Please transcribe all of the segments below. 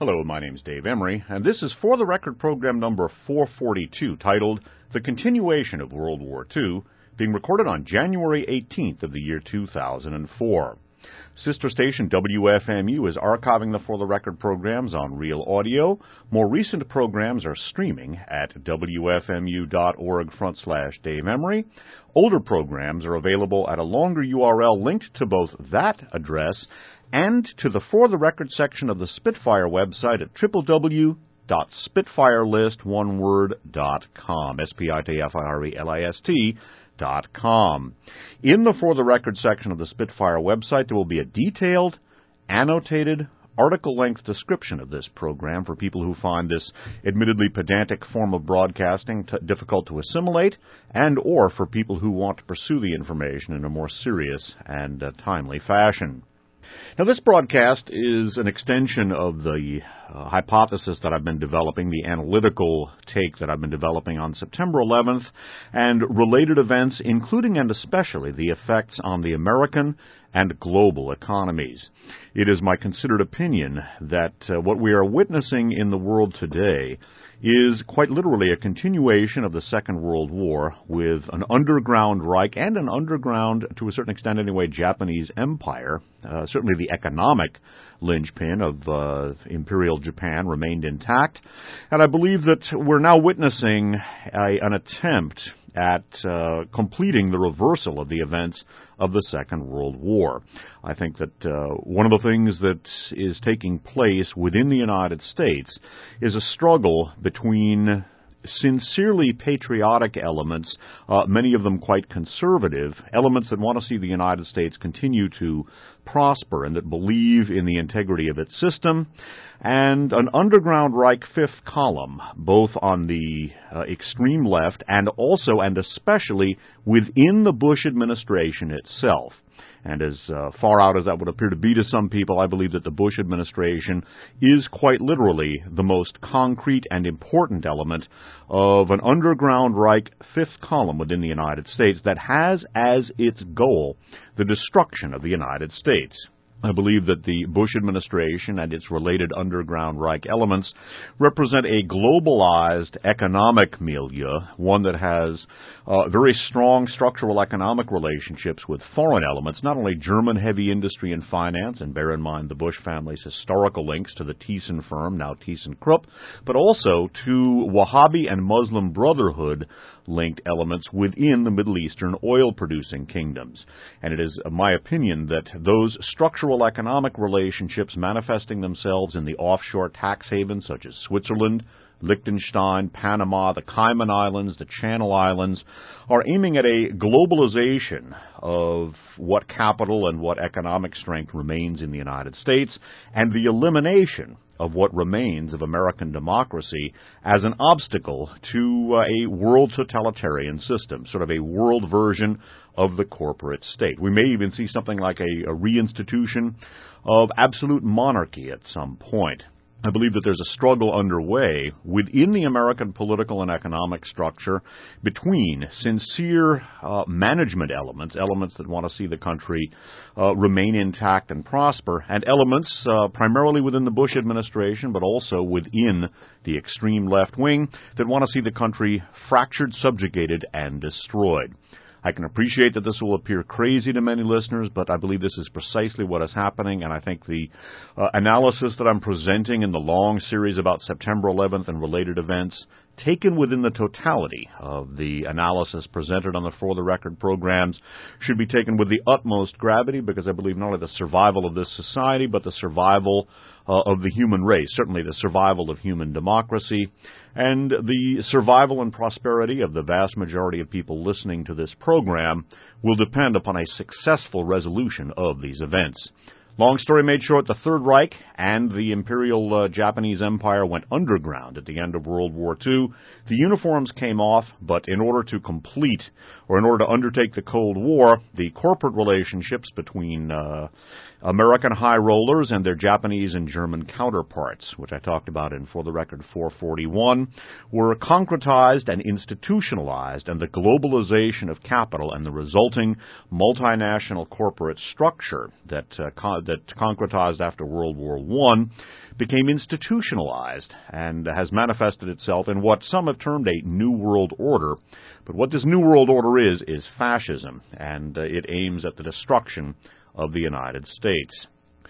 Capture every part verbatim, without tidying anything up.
Hello, my name is Dave Emery, and this is For the Record program number four forty-two, titled The Continuation of World War Two, being recorded on January eighteenth of the year two thousand four. Sister station W F M U is archiving the For the Record programs on Real Audio. More recent programs are streaming at W F M U dot org front slash Dave Emery. Older programs are available at a longer U R L linked to both that address and to the For the Record section of the Spitfire website at w w w dot spitfirelist one word dot com. S P I T F I R E L I S T dot com. In the For the Record section of the Spitfire website, there will be a detailed, annotated, article-length description of this program for people who find this admittedly pedantic form of broadcasting t- difficult to assimilate, and or for people who want to pursue the information in a more serious and uh, timely fashion. Now, this broadcast is an extension of the uh, hypothesis that I've been developing, the analytical take that I've been developing on September eleventh, and related events, including and especially the effects on the American and global economies. It is my considered opinion that uh, what we are witnessing in the world today is quite literally a continuation of the Second World War, with an underground Reich and an underground, to a certain extent anyway, Japanese empire. Uh, certainly the economic linchpin of uh, Imperial Japan remained intact. And I believe that we're now witnessing a, an attempt at uh, completing the reversal of the events of the Second World War. I think that uh, one of the things that is taking place within the United States is a struggle between sincerely patriotic elements, uh, many of them quite conservative, elements that want to see the United States continue to prosper and that believe in the integrity of its system, and an underground Reich fifth column, both on the uh, extreme left and also and especially within the Bush administration itself. And as uh, far out as that would appear to be to some people, I believe that the Bush administration is quite literally the most concrete and important element of an underground Reich fifth column within the United States that has as its goal the destruction of the United States. I believe that the Bush administration and its related underground Reich elements represent a globalized economic milieu, one that has uh, very strong structural economic relationships with foreign elements, not only German heavy industry and finance, and bear in mind the Bush family's historical links to the Thyssen firm, now ThyssenKrupp, but also to Wahhabi and Muslim Brotherhood linked elements within the Middle Eastern oil-producing kingdoms. And it is my opinion that those structural economic relationships manifesting themselves in the offshore tax havens such as Switzerland, Liechtenstein, Panama, the Cayman Islands, the Channel Islands, are aiming at a globalization of what capital and what economic strength remains in the United States, and the elimination of what remains of American democracy as an obstacle to uh, a world totalitarian system, sort of a world version of the corporate state. We may even see something like a, a reinstitution of absolute monarchy at some point. I believe that there's a struggle underway within the American political and economic structure between sincere uh, management elements, elements that want to see the country uh, remain intact and prosper, and elements uh, primarily within the Bush administration, but also within the extreme left wing that want to see the country fractured, subjugated, and destroyed. I can appreciate that this will appear crazy to many listeners, but I believe this is precisely what is happening, and I think the uh, analysis that I'm presenting in the long series about September eleventh and related events, taken within the totality of the analysis presented on the For the Record programs, should be taken with the utmost gravity, because I believe not only the survival of this society, but the survival uh, of the human race, certainly the survival of human democracy, and the survival and prosperity of the vast majority of people listening to this program will depend upon a successful resolution of these events. Long story made short, the Third Reich and the Imperial uh, Japanese Empire went underground at the end of World War Two. The uniforms came off, but in order to complete, or in order to undertake the Cold War, the corporate relationships between uh, American high rollers and their Japanese and German counterparts, which I talked about in For the Record four forty-one, were concretized and institutionalized, and the globalization of capital and the resulting multinational corporate structure that uh, con- that concretized after World War One became institutionalized and has manifested itself in what some have termed a New World Order. But what this New World Order is, is fascism, and uh, it aims at the destruction of the United States.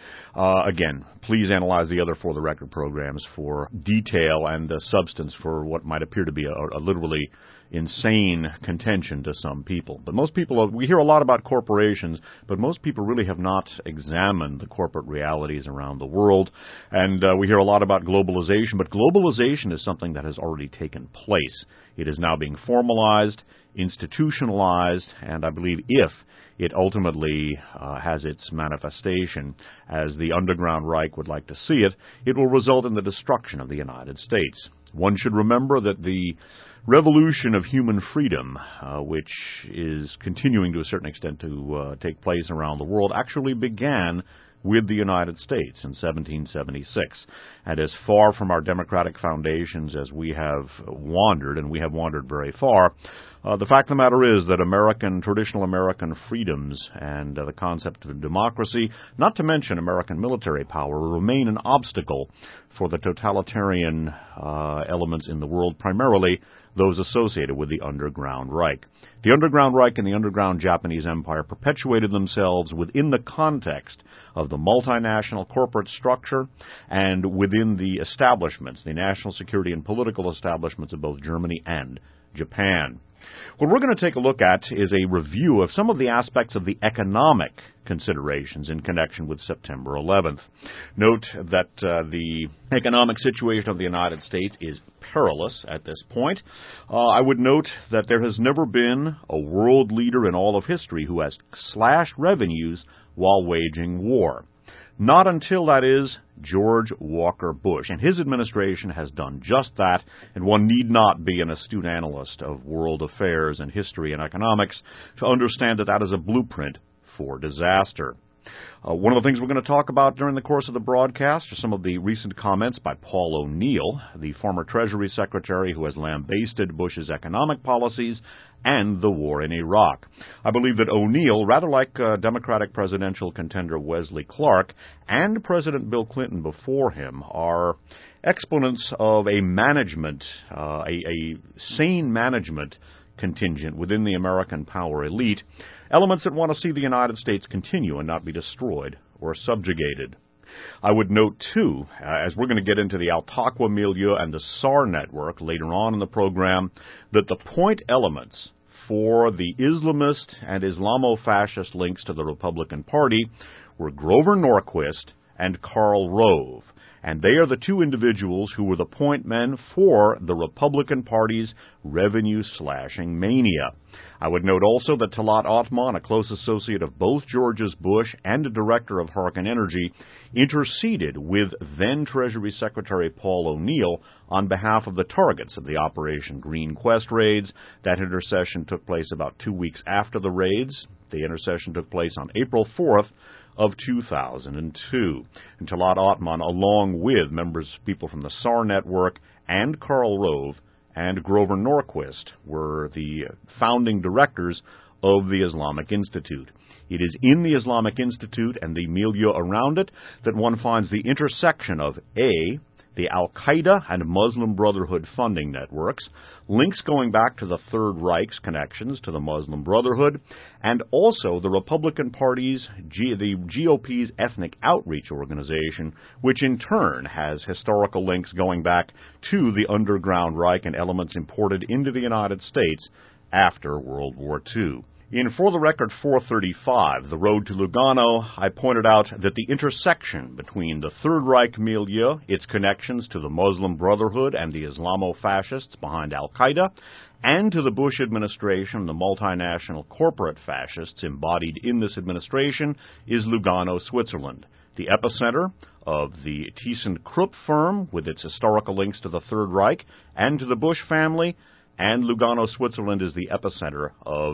Uh, again, please analyze the other For the Record programs for detail and uh, substance for what might appear to be a, a literally insane contention to some people. But most people, we hear a lot about corporations, but most people really have not examined the corporate realities around the world. And uh, we hear a lot about globalization, but globalization is something that has already taken place. It is now being formalized, institutionalized, and I believe if it ultimately uh, has its manifestation, as the Underground Reich would like to see it, it will result in the destruction of the United States. One should remember that the revolution of human freedom, uh, which is continuing to a certain extent to uh, take place around the world, actually began with the United States in seventeen seventy-six. And as far from our democratic foundations as we have wandered, and we have wandered very far, uh, the fact of the matter is that American, traditional American freedoms and uh, the concept of democracy, not to mention American military power, remain an obstacle for the totalitarian uh, elements in the world, primarily those associated with the Underground Reich. The Underground Reich and the Underground Japanese Empire perpetuated themselves within the context of the multinational corporate structure and within the establishments, the national security and political establishments of both Germany and Japan. What we're going to take a look at is a review of some of the aspects of the economic considerations in connection with September eleventh. Note that uh, the economic situation of the United States is perilous at this point. Uh, I would note that there has never been a world leader in all of history who has slashed revenues while waging war. Not until, that is, George Walker Bush. And his administration has done just that, and one need not be an astute analyst of world affairs and history and economics to understand that that is a blueprint for disaster. Uh, one of the things we're going to talk about during the course of the broadcast are some of the recent comments by Paul O'Neill, the former Treasury Secretary who has lambasted Bush's economic policies and the war in Iraq. I believe that O'Neill, rather like uh, Democratic presidential contender Wesley Clark and President Bill Clinton before him, are exponents of a management, uh, a, a sane management contingent within the American power elite, elements that want to see the United States continue and not be destroyed or subjugated. I would note, too, uh, as we're going to get into the Al-Taqwa milieu and the S A R network later on in the program, that the point elements for the Islamist and Islamo-fascist links to the Republican Party were Grover Norquist and Karl Rove. And they are the two individuals who were the point men for the Republican Party's revenue-slashing mania. I would note also that Talat Atman, a close associate of both Georges Bush and a director of Harkin Energy, interceded with then Treasury Secretary Paul O'Neill on behalf of the targets of the Operation Green Quest raids. That intercession took place about two weeks after the raids. The intercession took place on April fourth of two thousand two. And Talat Atman, along with members, people from the S A R network and Karl Rove and Grover Norquist, were the founding directors of the Islamic Institute. It is in the Islamic Institute and the milieu around it that one finds the intersection of A, the Al-Qaeda and Muslim Brotherhood funding networks, links going back to the Third Reich's connections to the Muslim Brotherhood, and also the Republican Party's, G- the G O P's Ethnic Outreach Organization, which in turn has historical links going back to the Underground Reich and elements imported into the United States after World War Two. In For the Record four thirty-five, The Road to Lugano, I pointed out that the intersection between the Third Reich milieu, its connections to the Muslim Brotherhood and the Islamo-fascists behind Al-Qaeda, and to the Bush administration, the multinational corporate fascists embodied in this administration, is Lugano, Switzerland, the epicenter of the ThyssenKrupp firm with its historical links to the Third Reich and to the Bush family, and Lugano, Switzerland is the epicenter of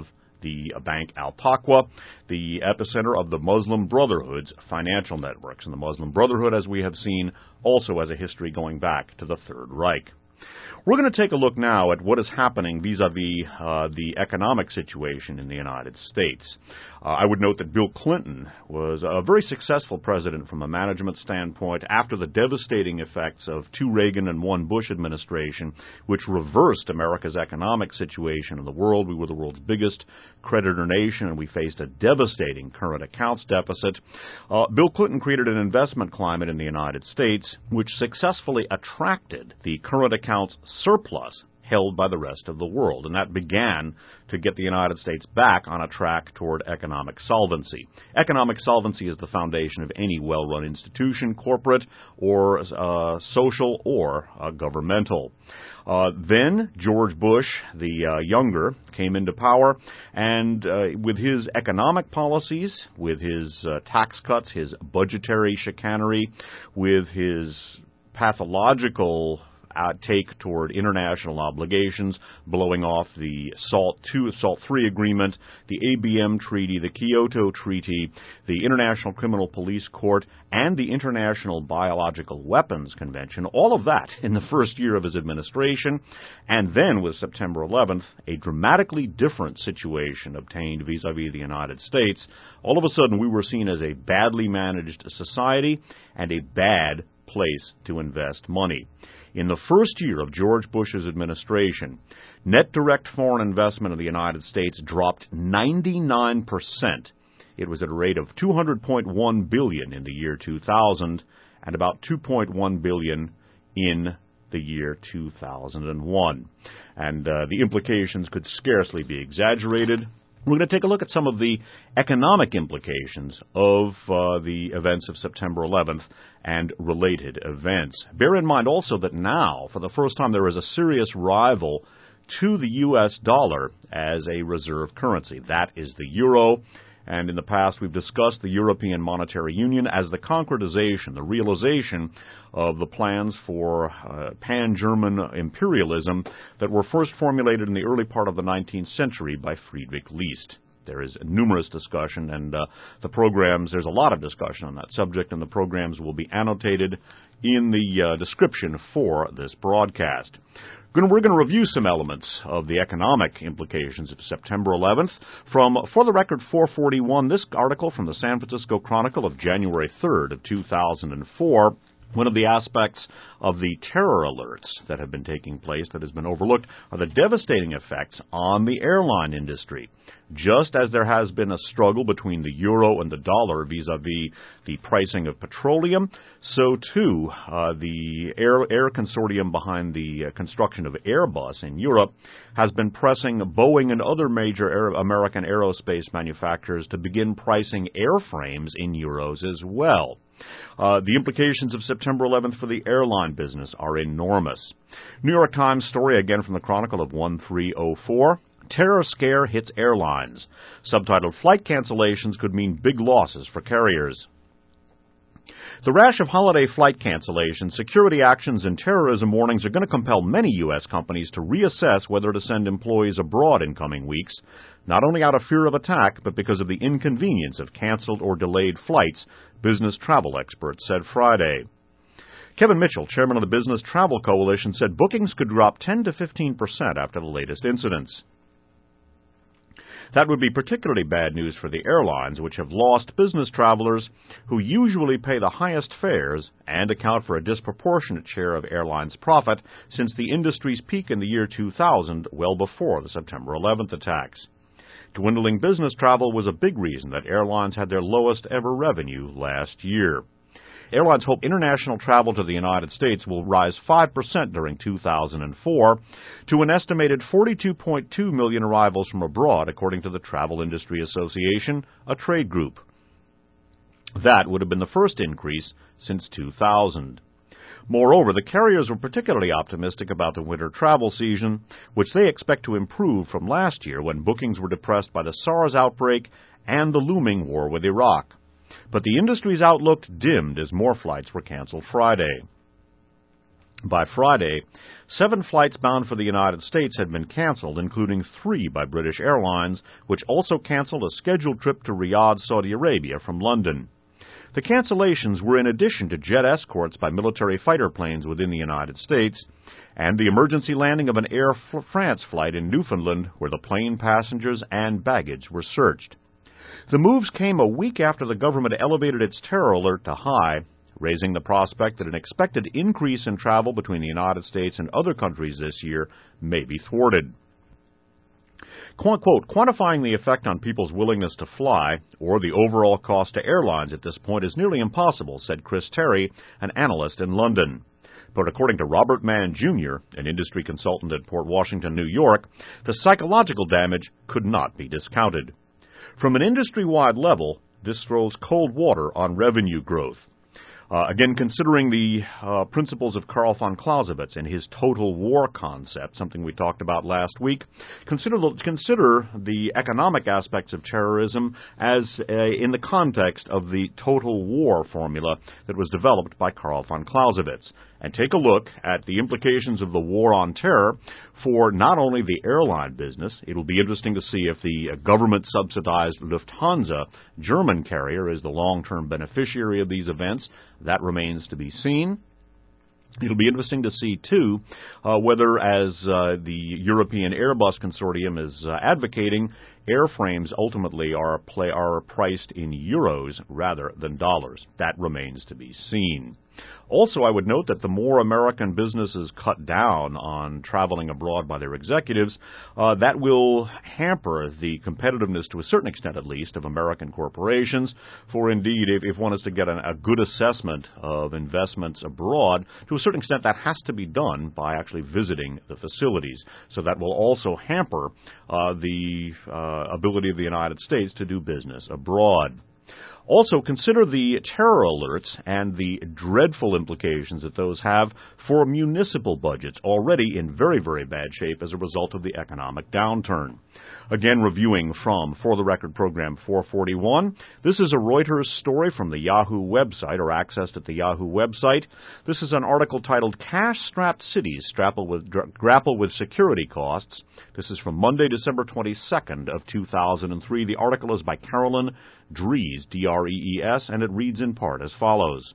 the bank Al-Taqwa, the epicenter of the Muslim Brotherhood's financial networks. And the Muslim Brotherhood, as we have seen, also has a history going back to the Third Reich. We're going to take a look now at what is happening vis-a-vis uh, the economic situation in the United States. Uh, I would note that Bill Clinton was a very successful president from a management standpoint after the devastating effects of two Reagan and one Bush administration, which reversed America's economic situation in the world. We were the world's biggest creditor nation, and we faced a devastating current accounts deficit. Uh, Bill Clinton created an investment climate in the United States which successfully attracted the current accounts surplus held by the rest of the world, and that began to get the United States back on a track toward economic solvency. Economic solvency is the foundation of any well-run institution, corporate or uh, social or uh, governmental. Uh, then George Bush, the uh, younger, came into power, and uh, with his economic policies, with his uh, tax cuts, his budgetary chicanery, with his pathological Uh, take toward international obligations, blowing off the SALT two, SALT three agreement, the A B M Treaty, the Kyoto Treaty, the International Criminal Police Court, and the International Biological Weapons Convention, all of that in the first year of his administration. And then with September eleventh, a dramatically different situation obtained vis-a-vis the United States. All of a sudden, we were seen as a badly managed society and a bad place to invest money. In the first year of George Bush's administration, net direct foreign investment in the United States dropped ninety-nine percent. It was at a rate of two hundred point one billion dollars in the year two thousand and about two point one billion dollars in the year two thousand one. And uh, the implications could scarcely be exaggerated. We're going to take a look at some of the economic implications of uh, the events of September eleventh and related events. Bear in mind also that now, for the first time, there is a serious rival to the U S dollar as a reserve currency. That is the euro. And in the past, we've discussed the European Monetary Union as the concretization, the realization of the plans for uh, pan-German imperialism that were first formulated in the early part of the nineteenth century by Friedrich List. There is numerous discussion, and uh, the programs, there's a lot of discussion on that subject, and the programs will be annotated in the uh, description for this broadcast. We're going to review some elements of the economic implications of September eleventh. From For the Record four forty-one, this article from the San Francisco Chronicle of January third of two thousand four. One of the aspects of the terror alerts that have been taking place that has been overlooked are the devastating effects on the airline industry. Just as there has been a struggle between the euro and the dollar vis-a-vis the pricing of petroleum, so too uh, the air, air consortium behind the uh, construction of Airbus in Europe has been pressing Boeing and other major air, American aerospace manufacturers to begin pricing airframes in euros as well. Uh, the implications of September eleventh for the airline business are enormous. New York Times story, again from the Chronicle of thirteen oh four. Terror scare hits airlines. Subtitled, Flight cancellations could mean big losses for carriers. The rash of holiday flight cancellations, security actions, and terrorism warnings are going to compel many U S companies to reassess whether to send employees abroad in coming weeks, not only out of fear of attack, but because of the inconvenience of canceled or delayed flights, business travel experts said Friday. Kevin Mitchell, chairman of the Business Travel Coalition, said bookings could drop ten to fifteen percent after the latest incidents. That would be particularly bad news for the airlines, which have lost business travelers who usually pay the highest fares and account for a disproportionate share of airlines' profit since the industry's peak in the year two thousand, well before the September eleventh attacks. Dwindling business travel was a big reason that airlines had their lowest ever revenue last year. Airlines hope international travel to the United States will rise five percent during two thousand four to an estimated forty-two point two million arrivals from abroad, according to the Travel Industry Association, a trade group. That would have been the first increase since two thousand. Moreover, the carriers were particularly optimistic about the winter travel season, which they expect to improve from last year when bookings were depressed by the SARS outbreak and the looming war with Iraq. But the industry's outlook dimmed as more flights were canceled Friday. By Friday, seven flights bound for the United States had been canceled, including three by British Airlines, which also canceled a scheduled trip to Riyadh, Saudi Arabia from London. The cancellations were in addition to jet escorts by military fighter planes within the United States and the emergency landing of an Air France flight in Newfoundland where the plane passengers and baggage were searched. The moves came a week after the government elevated its terror alert to high, raising the prospect that an expected increase in travel between the United States and other countries this year may be thwarted. Quote, quantifying the effect on people's willingness to fly or the overall cost to airlines at this point is nearly impossible, said Chris Terry, an analyst in London. But according to Robert Mann, Junior, an industry consultant at Port Washington, New York, the psychological damage could not be discounted. From an industry-wide level, this throws cold water on revenue growth. Uh, again, considering the uh, principles of Karl von Clausewitz and his total war concept, something we talked about last week, consider the, consider the economic aspects of terrorism as uh, in the context of the total war formula that was developed by Karl von Clausewitz. And take a look at the implications of the war on terror for not only the airline business. It'll be interesting to see if the government-subsidized Lufthansa German carrier is the long-term beneficiary of these events. That remains to be seen. It'll be interesting to see, too, uh, whether, as uh, the European Airbus Consortium is uh, advocating, airframes ultimately are, play, are priced in euros rather than dollars. That remains to be seen. Also, I would note that the more American businesses cut down on traveling abroad by their executives, uh, that will hamper the competitiveness, to a certain extent at least, of American corporations. For indeed, if, if one is to get an, a good assessment of investments abroad, to a certain extent that has to be done by actually visiting the facilities. So that will also hamper uh, the uh, ability of the United States to do business abroad. Also, consider the terror alerts and the dreadful implications that those have for municipal budgets, already in very, very bad shape as a result of the economic downturn. Again, reviewing from For the Record Program four forty-one, this is a Reuters story from the Yahoo website, or accessed at the Yahoo website. This is an article titled Cash-Strapped Cities Grapple with, Grapple with Security Costs. This is from Monday, December twenty-second of two thousand three. The article is by Carolyn Drees, D R E E S, and it reads in part as follows.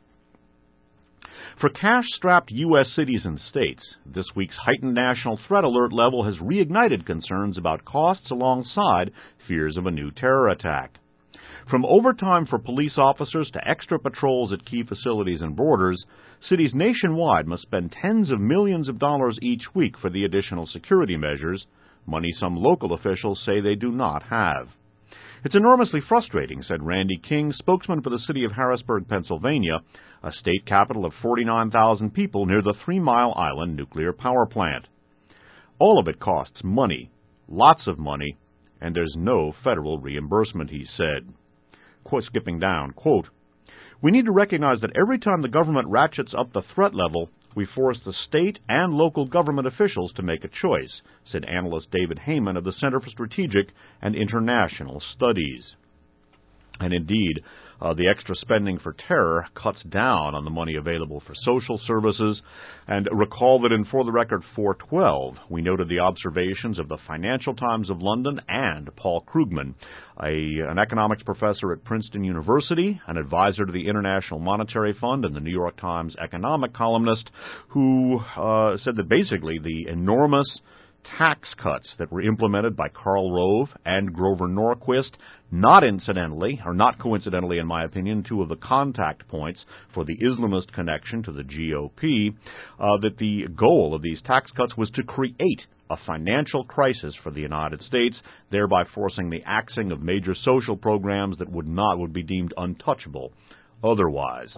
For cash-strapped U S cities and states, this week's heightened national threat alert level has reignited concerns about costs alongside fears of a new terror attack. From overtime for police officers to extra patrols at key facilities and borders, cities nationwide must spend tens of millions of dollars each week for the additional security measures, money some local officials say they do not have. It's enormously frustrating, said Randy King, spokesman for the city of Harrisburg, Pennsylvania, a state capital of forty-nine thousand people near the Three Mile Island nuclear power plant. All of it costs money, lots of money, and there's no federal reimbursement, he said. Quote, skipping down, quote, we need to recognize that every time the government ratchets up the threat level, we force the state and local government officials to make a choice, said analyst David Heyman of the Center for Strategic and International Studies. And indeed, uh, the extra spending for terror cuts down on the money available for social services. And recall that in For the Record four twelve, we noted the observations of the Financial Times of London and Paul Krugman, a, an economics professor at Princeton University, an advisor to the International Monetary Fund, and the New York Times economic columnist, who uh, said that basically the enormous tax cuts that were implemented by Karl Rove and Grover Norquist, not incidentally, or not coincidentally in my opinion, two of the contact points for the Islamist connection to the G O P, uh, that the goal of these tax cuts was to create a financial crisis for the United States, thereby forcing the axing of major social programs that would not would be deemed untouchable otherwise.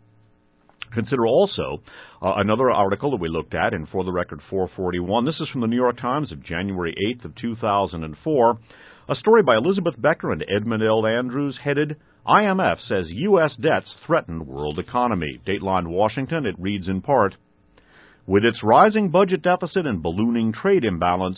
Consider also uh, another article that we looked at in For the Record four forty-one. This is from the New York Times of January eighth of two thousand four. A story by Elizabeth Becker and Edmund L. Andrews headed, I M F says U S debts threaten world economy. Dateline Washington, it reads in part, with its rising budget deficit and ballooning trade imbalance,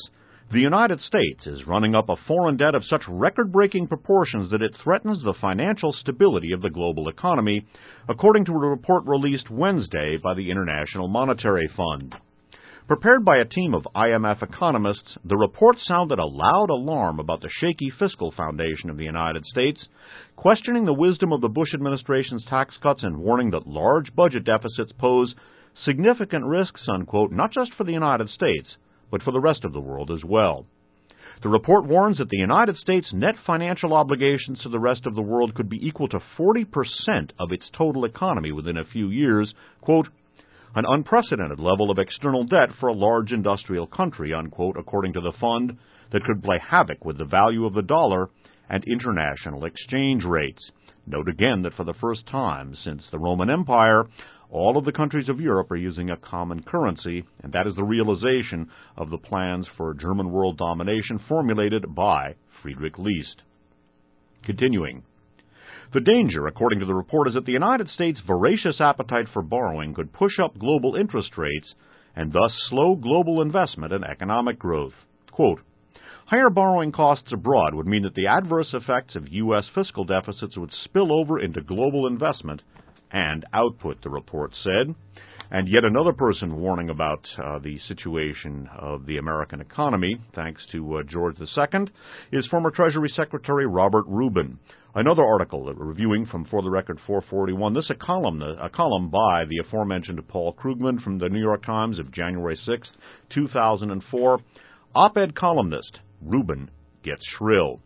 The United States is running up a foreign debt of such record-breaking proportions that it threatens the financial stability of the global economy, according to a report released Wednesday by the International Monetary Fund. Prepared by a team of I M F economists, the report sounded a loud alarm about the shaky fiscal foundation of the United States, questioning the wisdom of the Bush administration's tax cuts and warning that large budget deficits pose significant risks, unquote, not just for the United States, but for the rest of the world as well. The report warns that the United States' net financial obligations to the rest of the world could be equal to forty percent of its total economy within a few years, quote, an unprecedented level of external debt for a large industrial country, unquote, according to the fund, that could play havoc with the value of the dollar and international exchange rates. Note again that for the first time since the Roman Empire, all of the countries of Europe are using a common currency, and that is the realization of the plans for German world domination formulated by Friedrich List. Continuing. The danger, according to the report, is that the United States' voracious appetite for borrowing could push up global interest rates and thus slow global investment and economic growth. Quote, higher borrowing costs abroad would mean that the adverse effects of U S fiscal deficits would spill over into global investment and output, the report said. And yet another person warning about uh, the situation of the American economy, thanks to uh, George the Second, is former Treasury Secretary Robert Rubin. Another article reviewing from For the Record four forty-one, this a column, a column by the aforementioned Paul Krugman from the New York Times of January sixth, two thousand four. Op-ed columnist, Rubin gets shrill.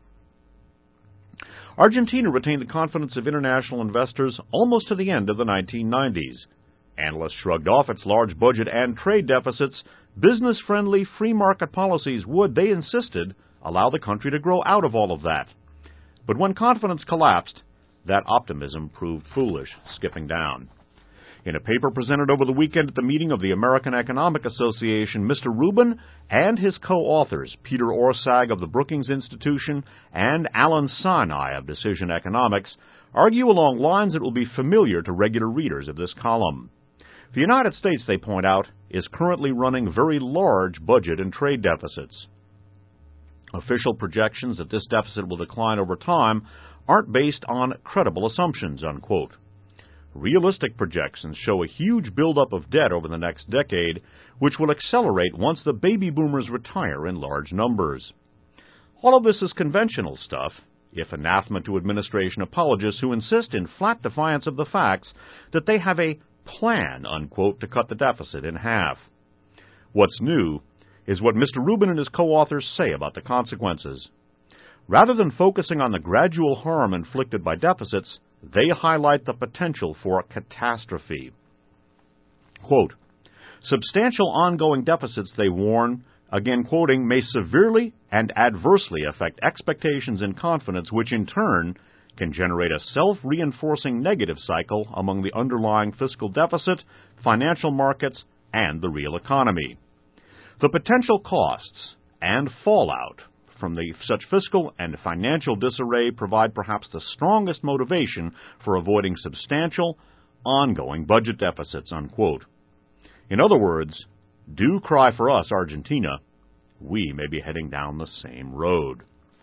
Argentina retained the confidence of international investors almost to the end of the nineteen nineties. Analysts shrugged off its large budget and trade deficits. Business-friendly free market policies would, they insisted, allow the country to grow out of all of that. But when confidence collapsed, that optimism proved foolish, skipping down. In a paper presented over the weekend at the meeting of the American Economic Association, Mister Rubin and his co-authors, Peter Orszag of the Brookings Institution and Alan Sinai of Decision Economics, argue along lines that will be familiar to regular readers of this column. The United States, they point out, is currently running very large budget and trade deficits. Official projections that this deficit will decline over time aren't based on credible assumptions, unquote. Realistic projections show a huge buildup of debt over the next decade, which will accelerate once the baby boomers retire in large numbers. All of this is conventional stuff, if anathema to administration apologists who insist in flat defiance of the facts that they have a plan, unquote, to cut the deficit in half. What's new is what Mister Rubin and his co-authors say about the consequences. Rather than focusing on the gradual harm inflicted by deficits, they highlight the potential for a catastrophe. Quote, substantial ongoing deficits, they warn, again quoting, may severely and adversely affect expectations and confidence, which in turn can generate a self-reinforcing negative cycle among the underlying fiscal deficit, financial markets, and the real economy. The potential costs and fallout from the, such fiscal and financial disarray provide perhaps the strongest motivation for avoiding substantial, ongoing budget deficits, unquote. In other words, do cry for us, Argentina. We may be heading down the same road.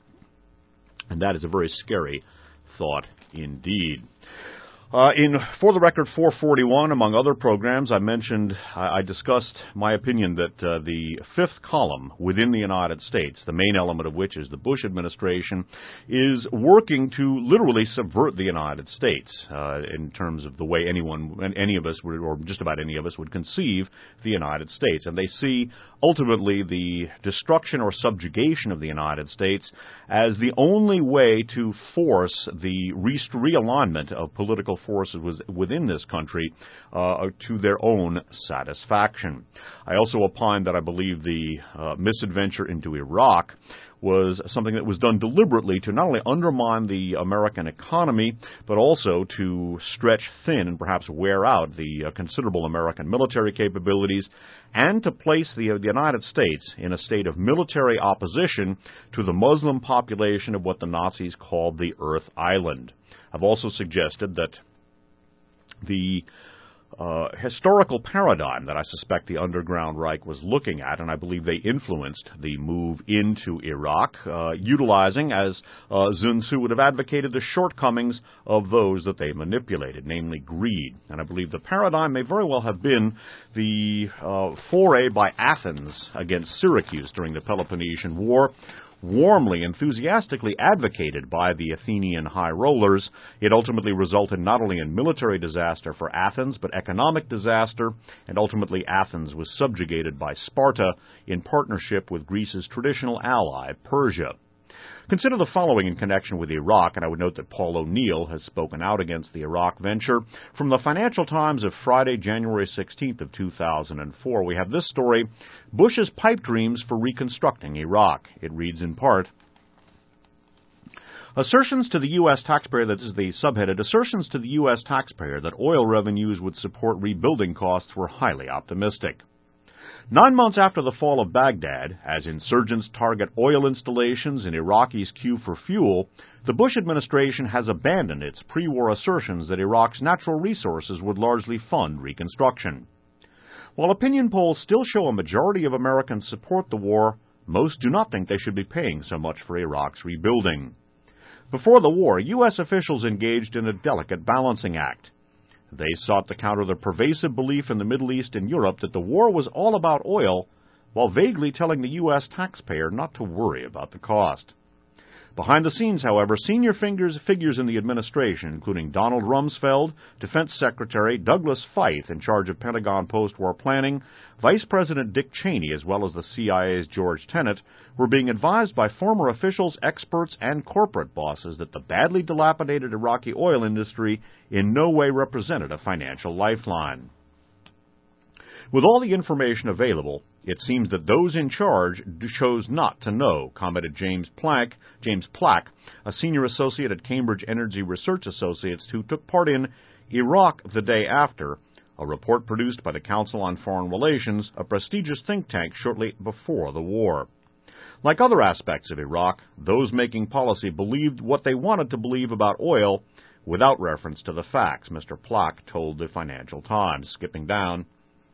And that is a very scary thought indeed. Uh, in For the Record four forty-one, among other programs, I mentioned, I, I discussed my opinion that uh, the fifth column within the United States, the main element of which is the Bush administration, is working to literally subvert the United States uh, in terms of the way anyone, any of us, would, or just about any of us, would conceive the United States. And they see ultimately the destruction or subjugation of the United States as the only way to force the re- realignment of political forces within this country uh, to their own satisfaction. I also opined that I believe the uh, misadventure into Iraq was something that was done deliberately to not only undermine the American economy, but also to stretch thin and perhaps wear out the uh, considerable American military capabilities, and to place the, uh, the United States in a state of military opposition to the Muslim population of what the Nazis called the Earth Island. I've also suggested that the uh, historical paradigm that I suspect the Underground Reich was looking at, and I believe they influenced the move into Iraq, uh, utilizing, as uh, Sun Tzu would have advocated, the shortcomings of those that they manipulated, namely greed. And I believe the paradigm may very well have been the uh, foray by Athens against Syracuse during the Peloponnesian War, warmly, enthusiastically advocated by the Athenian high rollers. It ultimately resulted not only in military disaster for Athens, but economic disaster, and ultimately Athens was subjugated by Sparta in partnership with Greece's traditional ally, Persia. Consider the following in connection with Iraq, and I would note that Paul O'Neill has spoken out against the Iraq venture. From the Financial Times of Friday, January sixteenth of two thousand four, we have this story, Bush's pipe dreams for reconstructing Iraq. It reads in part, Assertions to the U S taxpayer, that is the subheaded, assertions to the U S taxpayer that oil revenues would support rebuilding costs were highly optimistic. Nine months after the fall of Baghdad, as insurgents target oil installations and Iraqis queue for fuel, the Bush administration has abandoned its pre-war assertions that Iraq's natural resources would largely fund reconstruction. While opinion polls still show a majority of Americans support the war, most do not think they should be paying so much for Iraq's rebuilding. Before the war, U S officials engaged in a delicate balancing act. They sought to counter the pervasive belief in the Middle East and Europe that the war was all about oil, while vaguely telling the U S taxpayer not to worry about the cost. Behind the scenes, however, senior figures, figures in the administration, including Donald Rumsfeld, Defense Secretary Douglas Feith, in charge of Pentagon post-war planning, Vice President Dick Cheney, as well as the C I A's George Tenet, were being advised by former officials, experts, and corporate bosses that the badly dilapidated Iraqi oil industry in no way represented a financial lifeline. With all the information available, it seems that those in charge chose not to know, commented James Plank, James Plack, a senior associate at Cambridge Energy Research Associates who took part in Iraq the Day After, a report produced by the Council on Foreign Relations, a prestigious think tank shortly before the war. Like other aspects of Iraq, those making policy believed what they wanted to believe about oil without reference to the facts, Mister Plack told the Financial Times. Skipping down,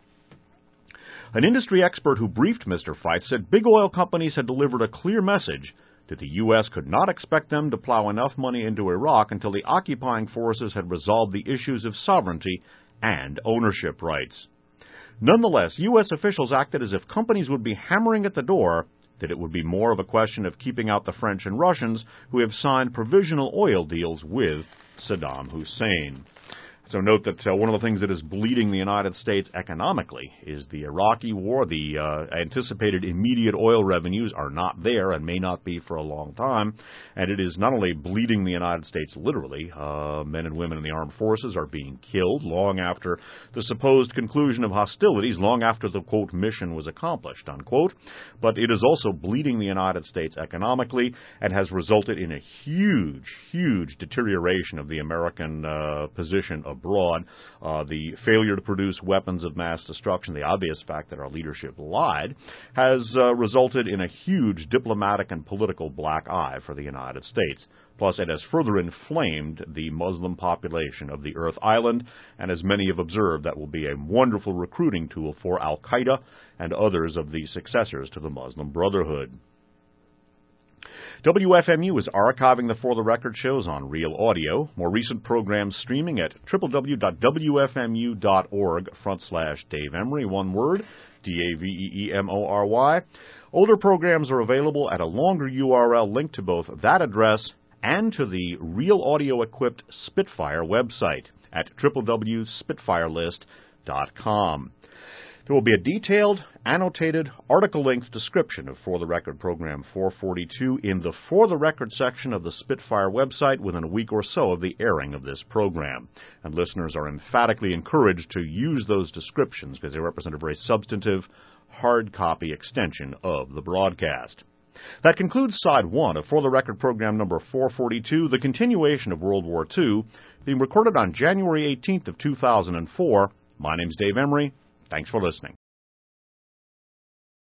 an industry expert who briefed Mister Feith said big oil companies had delivered a clear message that the U S could not expect them to plow enough money into Iraq until the occupying forces had resolved the issues of sovereignty and ownership rights. Nonetheless, U S officials acted as if companies would be hammering at the door, that it would be more of a question of keeping out the French and Russians who have signed provisional oil deals with Saddam Hussein. So note that uh, one of the things that is bleeding the United States economically is the Iraqi war. The uh, anticipated immediate oil revenues are not there and may not be for a long time. And it is not only bleeding the United States literally. Uh, men and women in the armed forces are being killed long after the supposed conclusion of hostilities, long after the, quote, mission was accomplished, unquote. But it is also bleeding the United States economically and has resulted in a huge, huge deterioration of the American uh, position abroad. Abroad, uh, the failure to produce weapons of mass destruction, the obvious fact that our leadership lied, has uh, resulted in a huge diplomatic and political black eye for the United States. Plus, it has further inflamed the Muslim population of the Earth Island, and as many have observed, that will be a wonderful recruiting tool for Al-Qaeda and others of the successors to the Muslim Brotherhood. W F M U is archiving the For the Record shows on Real Audio. More recent programs streaming at w w w dot w f m u dot org front slash Dave Emery, one word, D A V E E M O R Y. Older programs are available at a longer U R L linked to both that address and to the Real Audio-equipped Spitfire website at w w w dot spitfire list dot com. There will be a detailed, annotated, article-length description of For the Record Program four forty-two in the For the Record section of the Spitfire website within a week or so of the airing of this program. And listeners are emphatically encouraged to use those descriptions because they represent a very substantive, hard copy extension of the broadcast. That concludes Side one of For the Record Program number four forty-two, the continuation of World War Two, being recorded on January eighteenth of two thousand four. My name's Dave Emery. Thanks for listening.